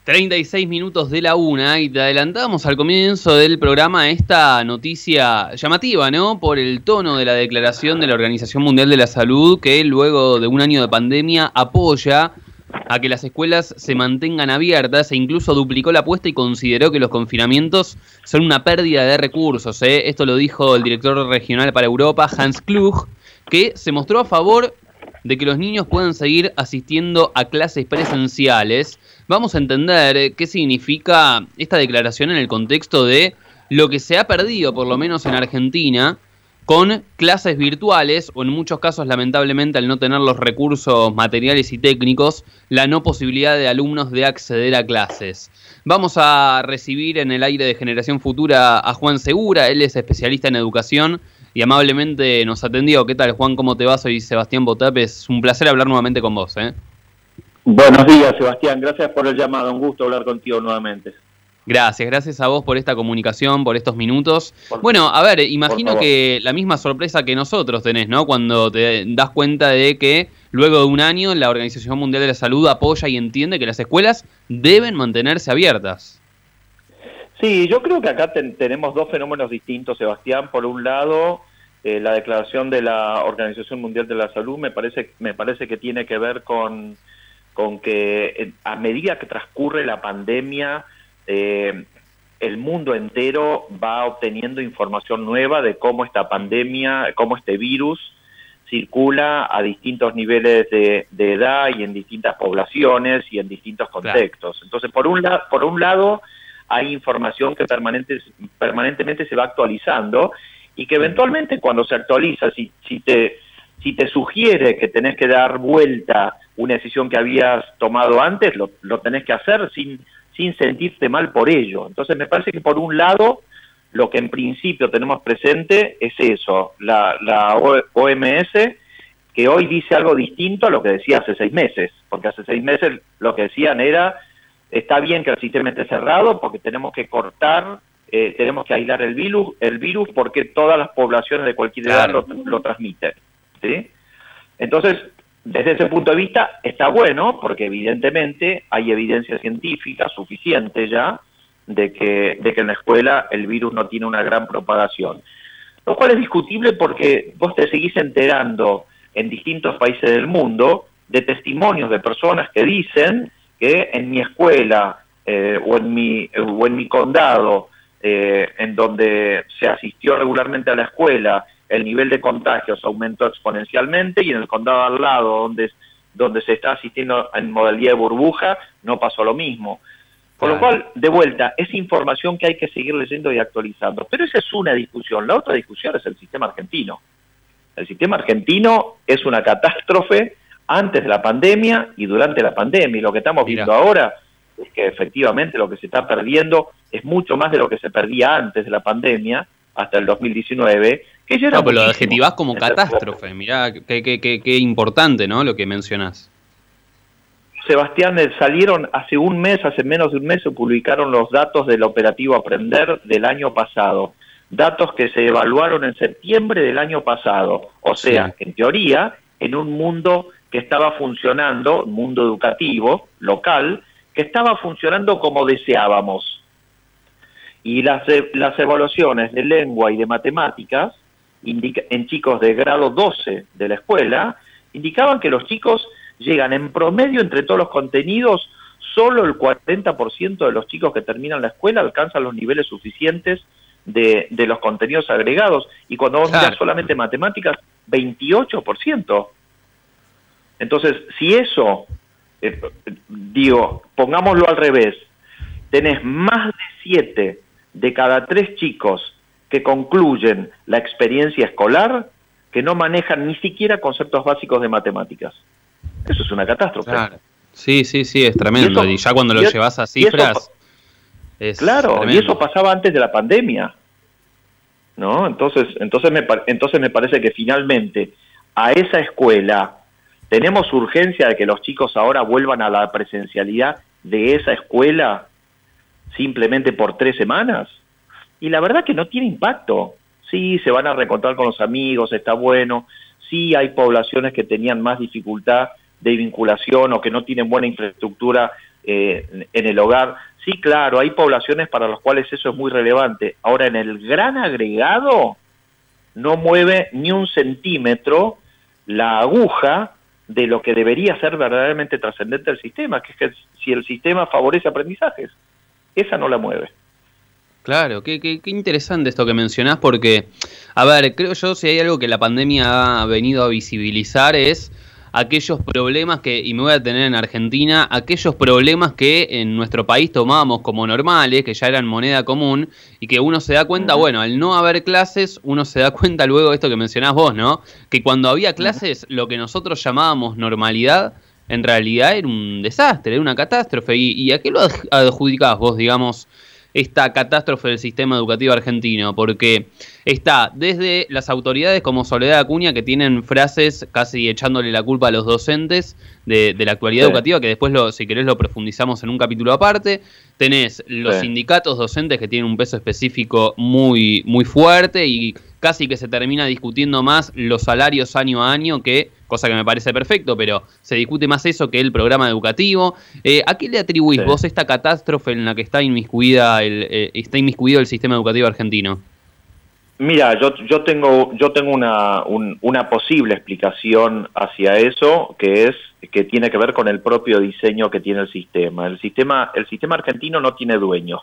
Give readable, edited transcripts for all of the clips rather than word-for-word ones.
36 minutos de la una y te adelantamos al comienzo del programa esta noticia llamativa, ¿no? Por el tono de la declaración de la Organización Mundial de la Salud, que luego de un año de pandemia apoya a que las escuelas se mantengan abiertas e incluso duplicó la apuesta y consideró que los confinamientos son una pérdida de recursos, ¿eh? Esto lo dijo el director regional para Europa, Hans Klug, que se mostró a favor de que los niños puedan seguir asistiendo a clases presenciales. Vamos a entender qué significa esta declaración en el contexto de lo que se ha perdido, por lo menos en Argentina, con clases virtuales, o en muchos casos, lamentablemente, al no tener los recursos materiales y técnicos, la no posibilidad de alumnos de acceder a clases. Vamos a recibir en el aire de Generación Futura a Juan Segura, él es especialista en educación y amablemente nos atendió. ¿Qué tal, Juan? ¿Cómo te va? Soy Sebastián Botap, es un placer hablar nuevamente con vos, ¿eh? Buenos días, Sebastián, gracias por el llamado, un gusto hablar contigo nuevamente. Gracias a vos por esta comunicación, por estos minutos. Bueno, a ver, imagino que la misma sorpresa que nosotros tenés, ¿no? Cuando te das cuenta de que luego de un año la Organización Mundial de la Salud apoya y entiende que las escuelas deben mantenerse abiertas. Sí, yo creo que acá tenemos dos fenómenos distintos, Sebastián. Por un lado, la declaración de la Organización Mundial de la Salud me parece que tiene que ver con que a medida que transcurre la pandemia, el mundo entero va obteniendo información nueva de cómo esta pandemia, cómo este virus circula a distintos niveles de edad y en distintas poblaciones y en distintos contextos. Claro. Entonces, por un lado, hay información que permanentemente se va actualizando y que eventualmente cuando se actualiza, si te sugiere que tenés que dar vuelta una decisión que habías tomado antes, lo tenés que hacer sin sentirte mal por ello. Entonces me parece que por un lado lo que en principio tenemos presente es eso, la OMS, que hoy dice algo distinto a lo que decía hace 6 meses, porque hace 6 meses lo que decían era, está bien que el sistema esté cerrado porque tenemos que cortar, tenemos que aislar el virus porque todas las poblaciones de cualquier edad lo transmiten, ¿sí? Entonces, desde ese punto de vista está bueno, porque evidentemente hay evidencia científica suficiente ya de que en la escuela el virus no tiene una gran propagación. Lo cual es discutible porque vos te seguís enterando en distintos países del mundo de testimonios de personas que dicen que en mi escuela o en mi condado, en donde se asistió regularmente a la escuela, el nivel de contagios aumentó exponencialmente y en el condado al lado, donde se está asistiendo en modalidad de burbuja, no pasó lo mismo. Con lo cual, de vuelta, es información que hay que seguir leyendo y actualizando. Pero esa es una discusión. La otra discusión es el sistema argentino. El sistema argentino es una catástrofe antes de la pandemia y durante la pandemia. Y lo que estamos viendo ahora es que efectivamente lo que se está perdiendo es mucho más de lo que se perdía antes de la pandemia, hasta el 2019, que ya era pero lo adjetivás como catástrofe. Mirá, qué importante, ¿no? Lo que mencionás. Sebastián, salieron hace menos de un mes, se publicaron los datos del operativo Aprender del año pasado. Datos que se evaluaron en septiembre del año pasado. O sea, en teoría, en un mundo que estaba funcionando, un mundo educativo, local, que estaba funcionando como deseábamos. Y las evaluaciones de lengua y de matemáticas en chicos de grado 12 de la escuela indicaban que los chicos llegan en promedio entre todos los contenidos, solo el 40% de los chicos que terminan la escuela alcanzan los niveles suficientes de los contenidos agregados. Y cuando vos mirás solamente matemáticas, 28%. Entonces, si eso, pongámoslo al revés, tenés más de 7 de cada 3 chicos que concluyen la experiencia escolar que no manejan ni siquiera conceptos básicos de matemáticas. Eso es una catástrofe. Claro. Sí, es tremendo. Y ya cuando lo llevas a cifras... es tremendo. Y eso pasaba antes de la pandemia, ¿no? Entonces me parece que finalmente a esa escuela tenemos urgencia de que los chicos ahora vuelvan a la presencialidad de esa escuela simplemente por 3 semanas, y la verdad que no tiene impacto. Sí, se van a reencontrar con los amigos, está bueno, sí hay poblaciones que tenían más dificultad de vinculación o que no tienen buena infraestructura en el hogar. Sí, claro, hay poblaciones para las cuales eso es muy relevante. Ahora, en el gran agregado, no mueve ni un centímetro la aguja de lo que debería ser verdaderamente trascendente del sistema, que es que si el sistema favorece aprendizajes, esa no la mueve. Claro, qué interesante esto que mencionás, porque, a ver, creo yo, si hay algo que la pandemia ha venido a visibilizar es aquellos problemas que, y me voy a tener en Argentina, aquellos problemas que en nuestro país tomábamos como normales, que ya eran moneda común, y que uno se da cuenta, bueno, al no haber clases, uno se da cuenta luego de esto que mencionás vos, ¿no? Que cuando había clases, lo que nosotros llamábamos normalidad, en realidad era un desastre, era una catástrofe. ¿Y a qué lo adjudicás vos, digamos, esta catástrofe del sistema educativo argentino? Porque está desde las autoridades como Soledad Acuña, que tienen frases casi echándole la culpa a los docentes de la actualidad educativa, que después, si querés, lo profundizamos en un capítulo aparte. Tenés los sindicatos docentes que tienen un peso específico muy, muy fuerte y casi que se termina discutiendo más los salarios año a año, que cosa que me parece perfecto, pero se discute más eso que el programa educativo. ¿A qué le atribuís vos esta catástrofe en la que está inmiscuido el sistema educativo argentino? Mira, yo tengo una posible explicación hacia eso, que tiene que ver con el propio diseño que tiene el sistema. El sistema argentino no tiene dueño.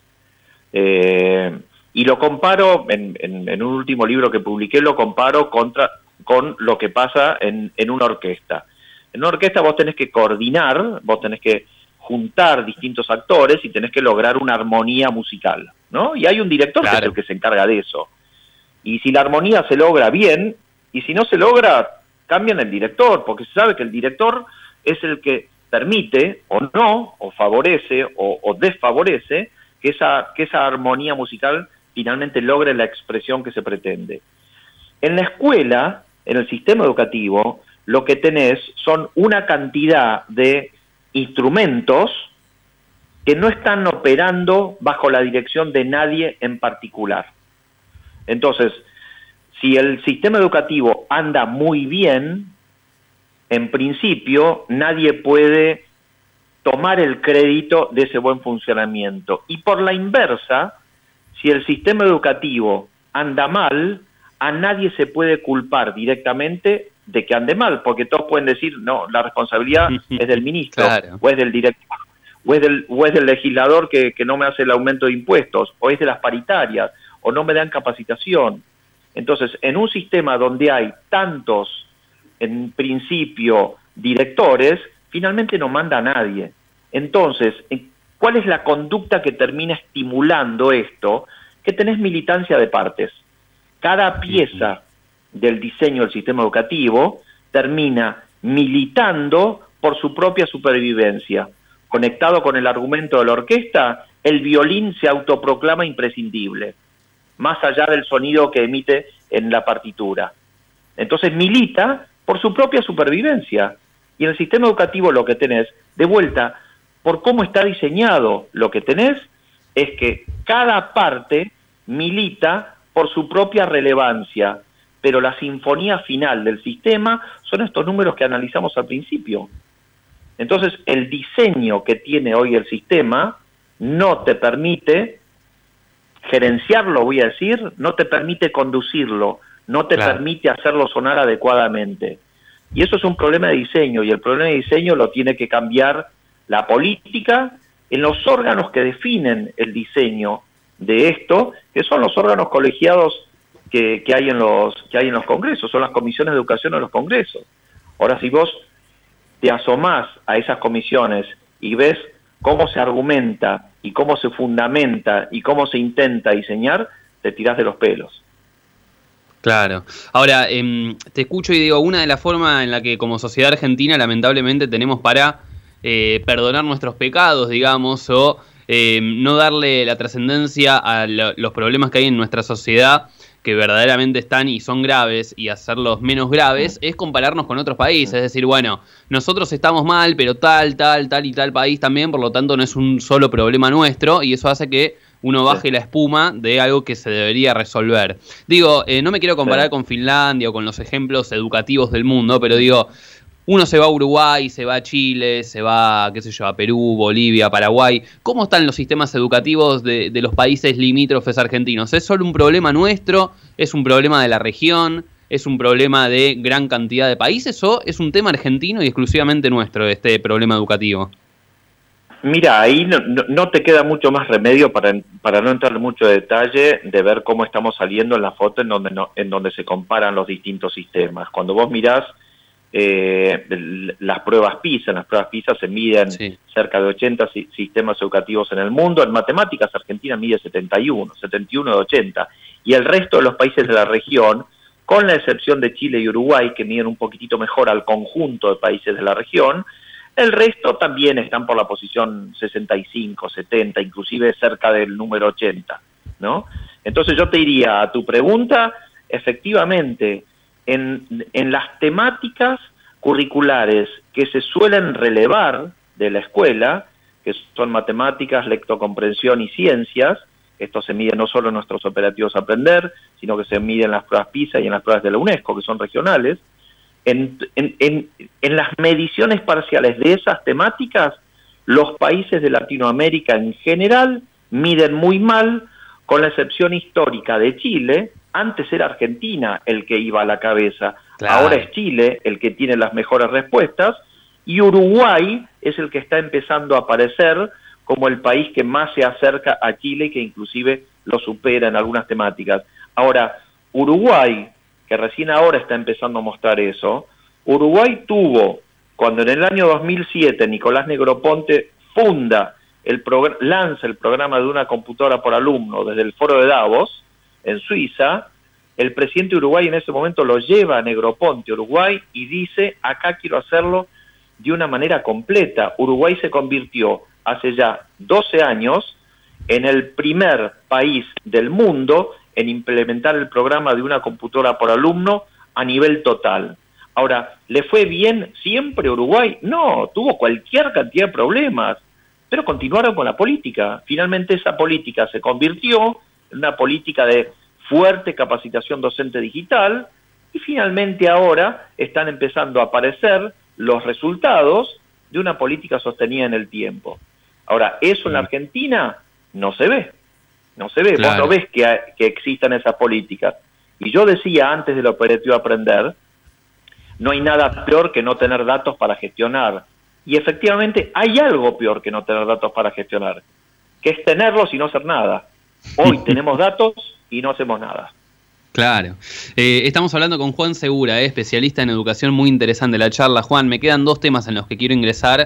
Y lo comparo, en un último libro que publiqué, lo comparo con lo que pasa en una orquesta. En una orquesta vos tenés que coordinar, vos tenés que juntar distintos actores y tenés que lograr una armonía musical, ¿no? Y hay un director que es el que se encarga de eso. Y si la armonía se logra bien, y si no se logra, cambian el director, porque se sabe que el director es el que permite, o no, o favorece, o desfavorece, que esa armonía musical finalmente logre la expresión que se pretende. En la escuela, en el sistema educativo, lo que tenés son una cantidad de instrumentos que no están operando bajo la dirección de nadie en particular. Entonces, si el sistema educativo anda muy bien, en principio nadie puede tomar el crédito de ese buen funcionamiento. Y por la inversa, si el sistema educativo anda mal, a nadie se puede culpar directamente de que ande mal, porque todos pueden decir, no, la responsabilidad es del ministro, o es del director, o es del legislador que no me hace el aumento de impuestos, o es de las paritarias, o no me dan capacitación. Entonces, en un sistema donde hay tantos, en principio, directores, finalmente no manda a nadie. Entonces, ¿cuál es la conducta que termina estimulando esto? Que tenés militancia de partes. Cada pieza del diseño del sistema educativo termina militando por su propia supervivencia. Conectado con el argumento de la orquesta, el violín se autoproclama imprescindible, más allá del sonido que emite en la partitura. Entonces milita por su propia supervivencia. Y en el sistema educativo lo que tenés, de vuelta, por cómo está diseñado, lo que tenés es que cada parte milita por su propia relevancia, pero la sinfonía final del sistema son estos números que analizamos al principio. Entonces, el diseño que tiene hoy el sistema no te permite gerenciarlo, voy a decir, no te permite conducirlo, no te permite hacerlo sonar adecuadamente. Y eso es un problema de diseño, y el problema de diseño lo tiene que cambiar la política en los órganos que definen el diseño de esto, que son los órganos colegiados que hay en los congresos, son las comisiones de educación en los congresos. Ahora, si vos te asomás a esas comisiones y ves cómo se argumenta y cómo se fundamenta y cómo se intenta diseñar, te tirás de los pelos. Claro. Ahora, te escucho y digo, una de las formas en la que como sociedad argentina lamentablemente tenemos para perdonar nuestros pecados, digamos, o no darle la trascendencia a los problemas que hay en nuestra sociedad, que verdaderamente están y son graves, y hacerlos menos graves, es compararnos con otros países. Es decir, bueno, nosotros estamos mal, pero tal y tal país también, por lo tanto no es un solo problema nuestro, y eso hace que uno baje la espuma de algo que se debería resolver. Digo, no me quiero comparar con Finlandia o con los ejemplos educativos del mundo, pero digo, Uno se va a Uruguay, se va a Chile, se va, qué sé yo, a Perú, Bolivia, Paraguay. ¿Cómo están los sistemas educativos de los países limítrofes argentinos? ¿Es solo un problema nuestro? ¿Es un problema de la región? ¿Es un problema de gran cantidad de países? ¿O es un tema argentino y exclusivamente nuestro, este problema educativo? Mira, ahí no te queda mucho más remedio para no entrar en mucho detalle de ver cómo estamos saliendo en la foto en donde se comparan los distintos sistemas. Cuando vos mirás las pruebas PISA, en las pruebas PISA se miden cerca de 80 sistemas educativos en el mundo. En matemáticas Argentina mide 71 de 80, y el resto de los países de la región, con la excepción de Chile y Uruguay, que miden un poquitito mejor al conjunto de países de la región, el resto también están por la posición 65, 70, inclusive cerca del número 80, ¿no? Entonces yo te diría, a tu pregunta, efectivamente, en las temáticas curriculares que se suelen relevar de la escuela, que son matemáticas, lectocomprensión y ciencias, esto se mide no solo en nuestros operativos Aprender, sino que se mide en las pruebas PISA y en las pruebas de la UNESCO, que son regionales. En las mediciones parciales de esas temáticas, los países de Latinoamérica en general miden muy mal, con la excepción histórica de Chile. Antes era Argentina el que iba a la cabeza, claro. Ahora es Chile el que tiene las mejores respuestas, y Uruguay es el que está empezando a aparecer como el país que más se acerca a Chile y que inclusive lo supera en algunas temáticas. Ahora, Uruguay, que recién ahora está empezando a mostrar eso, Uruguay tuvo, cuando en el año 2007 Nicolás Negroponte lanza el programa de una computadora por alumno desde el foro de Davos, en Suiza, el presidente de Uruguay en ese momento lo lleva a Negroponte, Uruguay, y dice, acá quiero hacerlo de una manera completa. Uruguay se convirtió hace ya 12 años en el primer país del mundo en implementar el programa de una computadora por alumno a nivel total. Ahora, ¿le fue bien siempre Uruguay? No, tuvo cualquier cantidad de problemas, pero continuaron con la política. Finalmente esa política se convirtió en una política de fuerte capacitación docente digital, y finalmente ahora están empezando a aparecer los resultados de una política sostenida en el tiempo. Ahora, eso en la Argentina no se ve. Claro. Vos no ves que existan esas políticas. Y yo decía antes del operativo Aprender, no hay nada peor que no tener datos para gestionar. Y efectivamente hay algo peor que no tener datos para gestionar, que es tenerlos y no hacer nada. Hoy tenemos datos y no hacemos nada. Claro. Estamos hablando con Juan Segura, especialista en educación, muy interesante la charla. Juan, me quedan dos temas en los que quiero ingresar.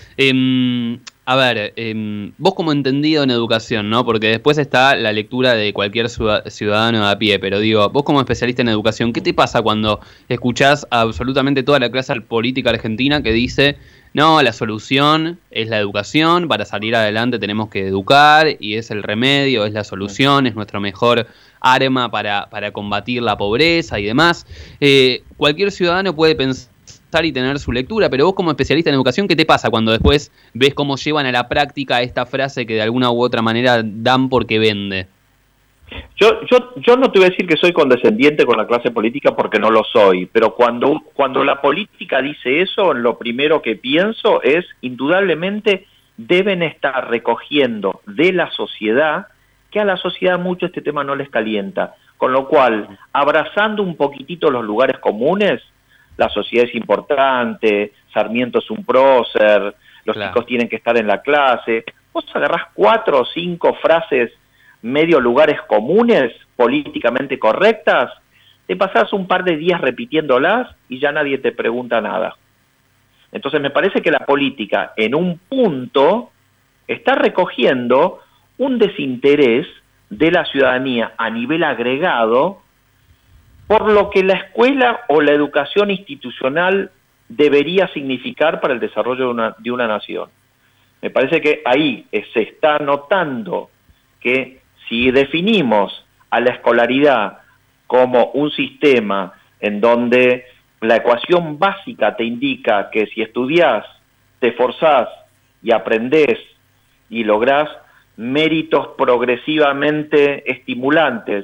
Vos como entendido en educación, ¿no? Porque después está la lectura de cualquier ciudadano de a pie, pero digo, vos como especialista en educación, ¿qué te pasa cuando escuchás a absolutamente toda la clase política argentina que dice, no, la solución es la educación, para salir adelante tenemos que educar, y es el remedio, es la solución, es nuestro mejor arma para combatir la pobreza y demás? Cualquier ciudadano puede pensar y tener su lectura, pero vos como especialista en educación, ¿qué te pasa cuando después ves cómo llevan a la práctica esta frase que de alguna u otra manera dan porque vende? Yo no te voy a decir que soy condescendiente con la clase política, porque no lo soy, pero cuando la política dice eso, lo primero que pienso es, indudablemente, deben estar recogiendo de la sociedad, que a la sociedad mucho este tema no les calienta, con lo cual, abrazando un poquitito los lugares comunes, la sociedad es importante, Sarmiento es un prócer, los chicos tienen que estar en la clase. Vos agarrás 4 o 5 frases medio lugares comunes, políticamente correctas, te pasás un par de días repitiéndolas y ya nadie te pregunta nada. Entonces me parece que la política en un punto está recogiendo un desinterés de la ciudadanía a nivel agregado por lo que la escuela o la educación institucional debería significar para el desarrollo de una nación. Me parece que ahí se está notando que si definimos a la escolaridad como un sistema en donde la ecuación básica te indica que si estudiás, te esforzás y aprendés y lográs méritos progresivamente estimulantes,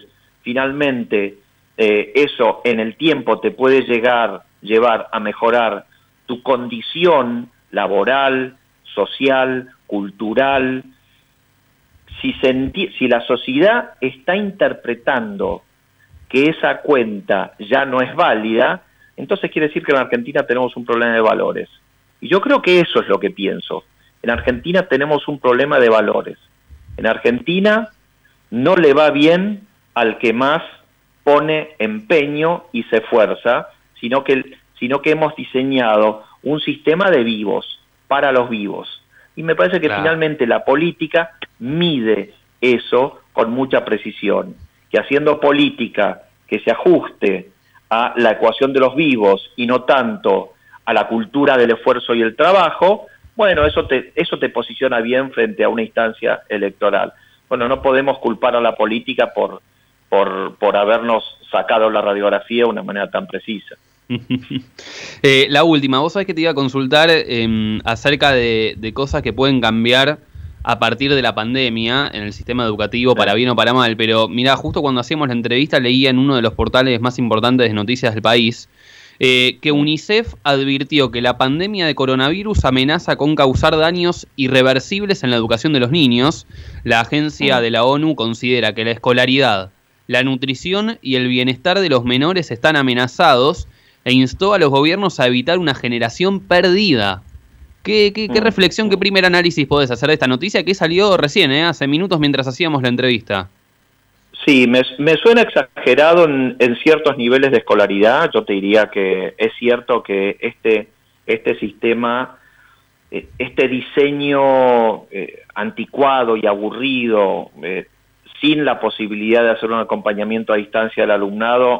finalmente eso en el tiempo te puede llevar a mejorar tu condición laboral, social, cultural, si la sociedad está interpretando que esa cuenta ya no es válida, entonces quiere decir que en Argentina tenemos un problema de valores. Y yo creo que eso es lo que pienso. En Argentina tenemos un problema de valores. En Argentina no le va bien al que más pone empeño y se esfuerza, sino que hemos diseñado un sistema de vivos, para los vivos. Y me parece que finalmente la política mide eso con mucha precisión, que haciendo política que se ajuste a la ecuación de los vivos y no tanto a la cultura del esfuerzo y el trabajo, bueno, eso te posiciona bien frente a una instancia electoral. Bueno, no podemos culpar a la política por habernos sacado la radiografía de una manera tan precisa. La última, vos sabés que te iba a consultar acerca de cosas que pueden cambiar a partir de la pandemia en el sistema educativo, para bien o para mal, pero mirá, justo cuando hacíamos la entrevista leía en uno de los portales más importantes de noticias del país que UNICEF advirtió que la pandemia de coronavirus amenaza con causar daños irreversibles en la educación de los niños. La agencia de la ONU considera que la escolaridad, la nutrición y el bienestar de los menores están amenazados e instó a los gobiernos a evitar una generación perdida. ¿Qué reflexión, qué primer análisis podés hacer de esta noticia que salió recién, hace minutos mientras hacíamos la entrevista? Sí, me suena exagerado en ciertos niveles de escolaridad. Yo te diría que es cierto que este sistema, este diseño anticuado y aburrido, sin la posibilidad de hacer un acompañamiento a distancia del alumnado,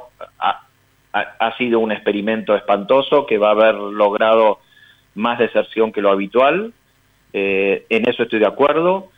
ha sido un experimento espantoso que va a haber logrado más deserción que lo habitual. En eso estoy de acuerdo.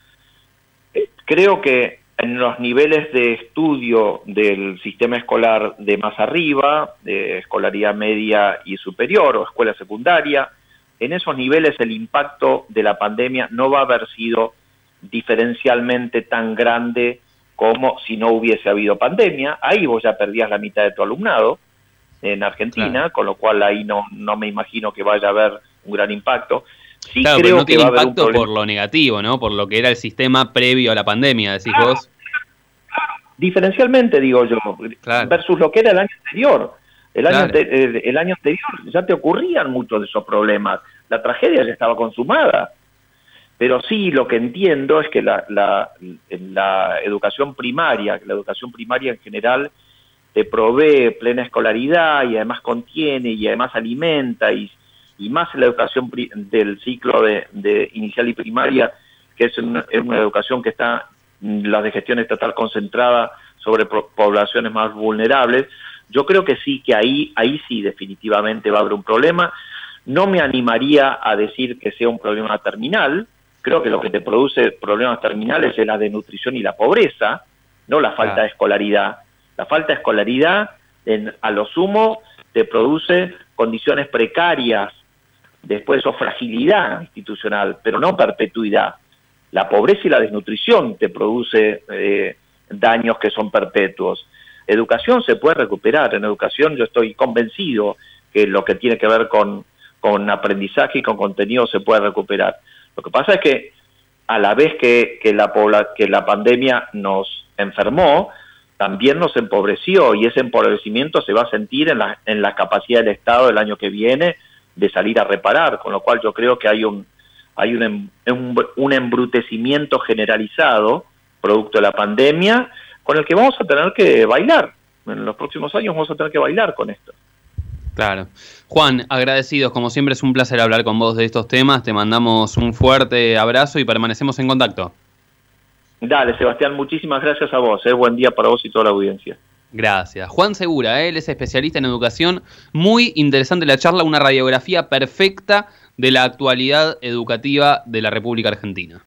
Creo que en los niveles de estudio del sistema escolar de más arriba, de escolaridad media y superior o escuela secundaria, en esos niveles el impacto de la pandemia no va a haber sido diferencialmente tan grande como si no hubiese habido pandemia. Ahí vos ya perdías la mitad de tu alumnado en Argentina, claro, con lo cual ahí no me imagino que vaya a haber un gran impacto. Sí, claro, creo pero no que tiene va a haber impacto un por lo negativo, ¿no? Por lo que era el sistema previo a la pandemia, decís vos. Diferencialmente, digo yo, claro, versus lo que era el año anterior. El año anterior ya te ocurrían muchos de esos problemas. La tragedia ya estaba consumada. Pero sí, lo que entiendo es que la educación primaria, en general te provee plena escolaridad y además contiene y además alimenta y más en la educación del ciclo de inicial y primaria, que es una educación que está, la de gestión estatal, concentrada sobre poblaciones más vulnerables. Yo creo que sí, que ahí sí definitivamente va a haber un problema. No me animaría a decir que sea un problema terminal. Creo que lo que te produce problemas terminales es la desnutrición y la pobreza, no la falta de escolaridad. La falta de escolaridad, a lo sumo, te produce condiciones precarias, después o fragilidad institucional, pero no perpetuidad. La pobreza y la desnutrición te produce daños que son perpetuos. Educación se puede recuperar. En educación yo estoy convencido que lo que tiene que ver con aprendizaje y con contenido se puede recuperar. Lo que pasa es que a la vez que la pandemia nos enfermó, también nos empobreció, y ese empobrecimiento se va a sentir en la capacidad del Estado el año que viene de salir a reparar, con lo cual yo creo que hay un embrutecimiento generalizado producto de la pandemia, con el que vamos a tener que bailar. En los próximos años vamos a tener que bailar con esto. Claro. Juan, agradecidos, como siempre es un placer hablar con vos de estos temas, te mandamos un fuerte abrazo y permanecemos en contacto. Dale, Sebastián, muchísimas gracias a vos, buen día para vos y toda la audiencia. Gracias. Juan Segura, él es especialista en educación, muy interesante la charla, una radiografía perfecta de la actualidad educativa de la República Argentina.